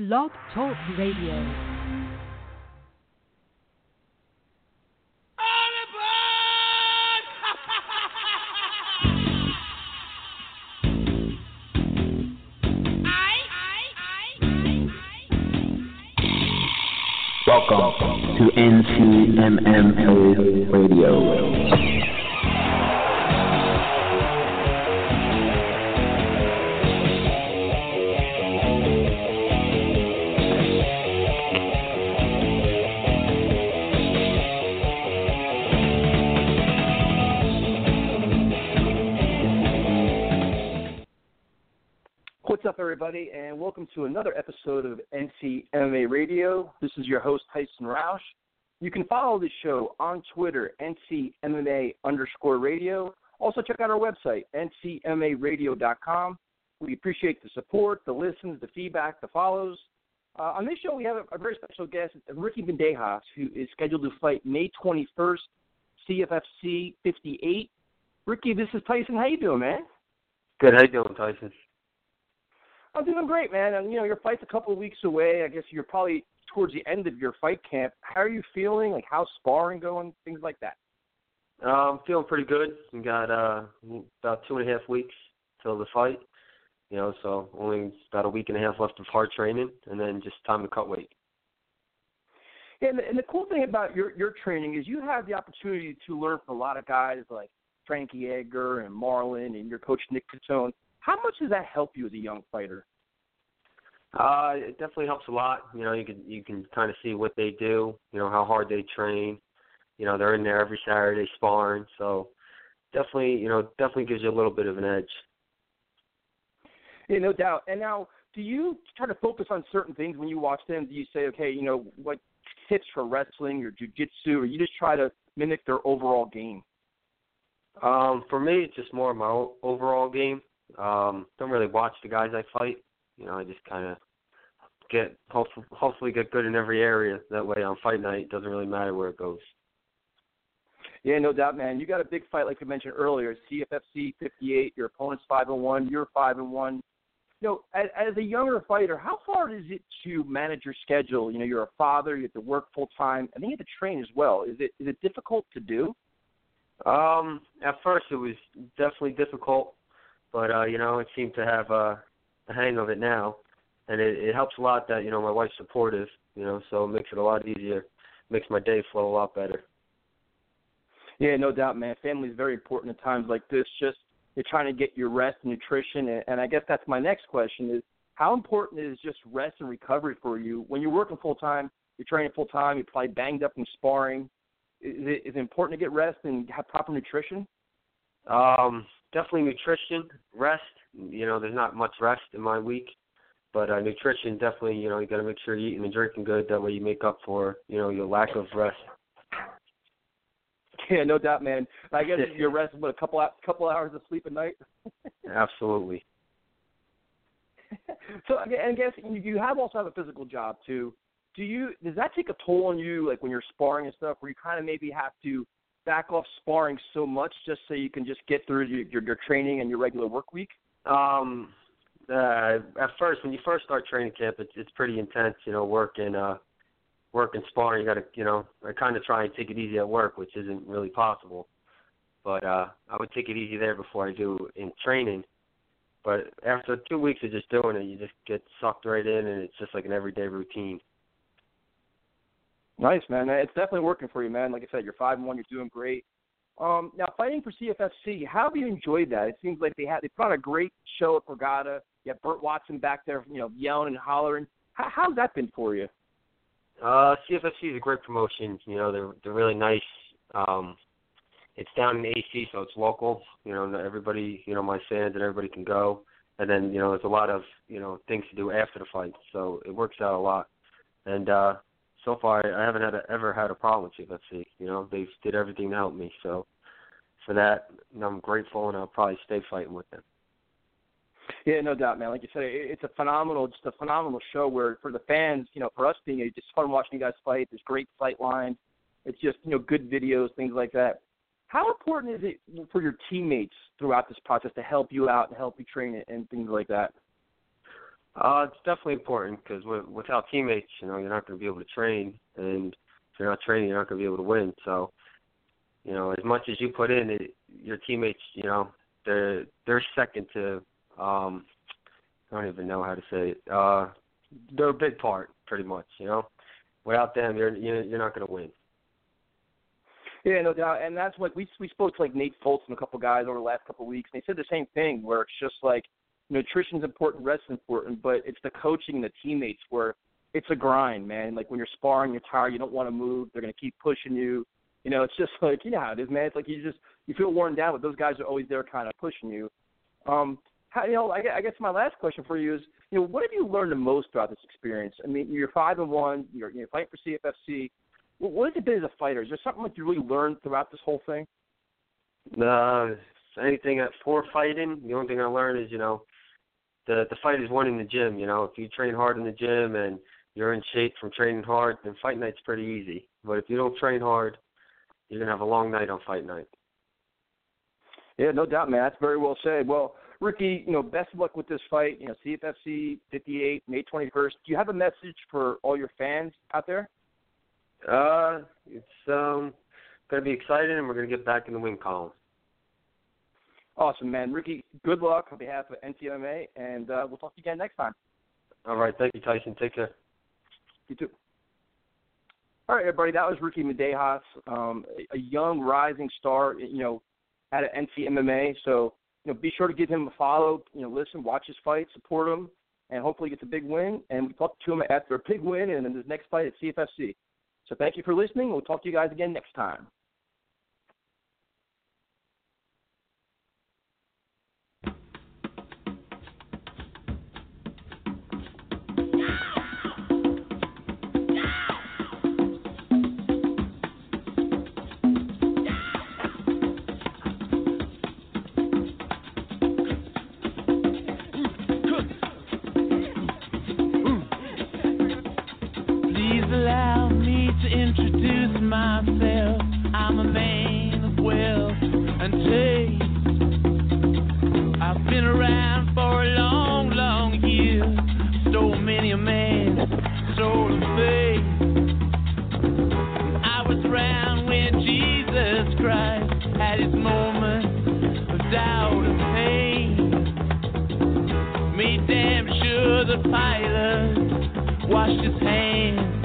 Blog Talk Radio. Welcome to NCMMA Radio. What's up, everybody, and welcome to another episode of NCMMA Radio. This is your host, Tyson Roush. You can follow the show on Twitter, NCMMA_radio. Also, check out our website, NCMMAradio.com. We appreciate the support, the listens, the feedback, the follows. On this show, we have a very special guest, Ricky Bandejas, who is scheduled to fight May 21st, CFFC 58. Ricky, this is Tyson. How you doing, man? Good. How you doing, Tyson? I'm doing great, man. And, your fight's a couple of weeks away. I guess you're probably towards the end of your fight camp. How are you feeling? Like, how's sparring going? Things like that. I'm feeling pretty good. We got about 2.5 weeks till the fight. So only about a week and a half left of hard training, and then just time to cut weight. Yeah, and the cool thing about your training is you have the opportunity to learn from a lot of guys like Frankie Edgar and Marlon and your coach Nick Catone. How much does that help you as a young fighter? It definitely helps a lot. You can kind of see what they do, how hard they train. They're in there every Saturday sparring, so definitely gives you a little bit of an edge. Yeah, no doubt. And now, do you try to focus on certain things when you watch them? Do you say, okay, what tips for wrestling or jiu-jitsu, or you just try to mimic their overall game? For me, it's just more of my overall game. Don't really watch the guys I fight. I just kind of hopefully get good in every area. That way on fight night, it doesn't really matter where it goes. Yeah, no doubt, man. You got a big fight, like you mentioned earlier, CFFC 58. Your opponent's 5-1. You're 5-1. As a younger fighter, how hard is it to manage your schedule? You're a father. You have to work full time. I think you have to train as well. Is it difficult to do? At first, it was definitely difficult. But, I seem to have the hang of it now. And it helps a lot that, my wife's supportive, so it makes it a lot easier. Makes my day flow a lot better. Yeah, no doubt, man. Family is very important at times like this. Just you're trying to get your rest and nutrition. And I guess that's my next question is, how important is just rest and recovery for you? When you're working full-time, you're training full-time, you're probably banged up in sparring. Is it important to get rest and have proper nutrition? Definitely nutrition, rest. There's not much rest in my week, but nutrition definitely. You got to make sure you're eating and drinking good. That way you make up for your lack of rest. Yeah, no doubt, man. I guess your rest is a couple hours of sleep a night. Absolutely. So I guess you also have a physical job too. Does that take a toll on you, like when you're sparring and stuff, where you kind of maybe have to back off sparring so much just so you can just get through your training and your regular work week? At first, when you first start training camp, it's pretty intense, work and sparring. You got to, I kind of try and take it easy at work, which isn't really possible. But I would take it easy there before I do in training. But after 2 weeks of just doing it, you just get sucked right in, and it's just like an everyday routine. Nice, man. It's definitely working for you, man. Like I said, you're 5-1. You're doing great. Now, fighting for CFFC, how have you enjoyed that? It seems like they put on a great show at Borgata. You have Burt Watson back there, yelling and hollering. How's that been for you? CFFC is a great promotion. They're really nice. It's down in AC, so it's local. Everybody, my fans and everybody can go. And then, there's a lot of, things to do after the fight. So it works out a lot. And so far, I haven't ever had a problem with CFFC. They did everything to help me. So for that, I'm grateful, and I'll probably stay fighting with them. Yeah, no doubt, man. Like you said, it's a phenomenal show where for the fans, for us being it's fun watching you guys fight. There's great fight lines. It's just, good videos, things like that. How important is it for your teammates throughout this process to help you out and help you train and things like that? It's definitely important because without teammates, you're not going to be able to train, and if you're not training, you're not going to be able to win. So, as much as you put in, your teammates, they're second to, I don't even know how to say it. They're a big part, pretty much. Without them, you're not going to win. Yeah, no doubt, and that's what we spoke to Nate Fultz and a couple guys over the last couple of weeks, and they said the same thing, where it's just nutrition's important, rest's important, but it's the coaching and the teammates where it's a grind, man. When you're sparring, you're tired, you don't want to move, they're going to keep pushing you. It's just how it is, man. It's you feel worn down, but those guys are always there kind of pushing you. I guess my last question for you is, what have you learned the most throughout this experience? I mean, you're 5-1, you're fighting for CFFC. What has it been as a fighter? Is there something you really learned throughout this whole thing? Anything for fighting, the only thing I learned is, the fight is won in the gym. If you train hard in the gym and you're in shape from training hard, then fight night's pretty easy. But if you don't train hard, you're going to have a long night on fight night. Yeah, no doubt, man. That's very well said. Well, Ricky, best of luck with this fight. CFFC 58, May 21st. Do you have a message for all your fans out there? It's going to be exciting, and we're going to get back in the win column. Awesome, man. Ricky, good luck on behalf of NTMA, and we'll talk to you again next time. All right. Thank you, Tyson. Take care. You too. All right, everybody. That was Ricky Madejas, a young rising star, at NTMA. So, be sure to give him a follow. Listen, watch his fight, support him, and hopefully he gets a big win. And we talk to him after a big win and then his next fight at CFFC. So thank you for listening. We'll talk to you guys again next time. Myself, I'm a man of wealth and taste. I've been around for a long, long year. Stole many a man's soul of faith. I was around when Jesus Christ had his moment of doubt and pain. Made damn sure the pilot washed his hands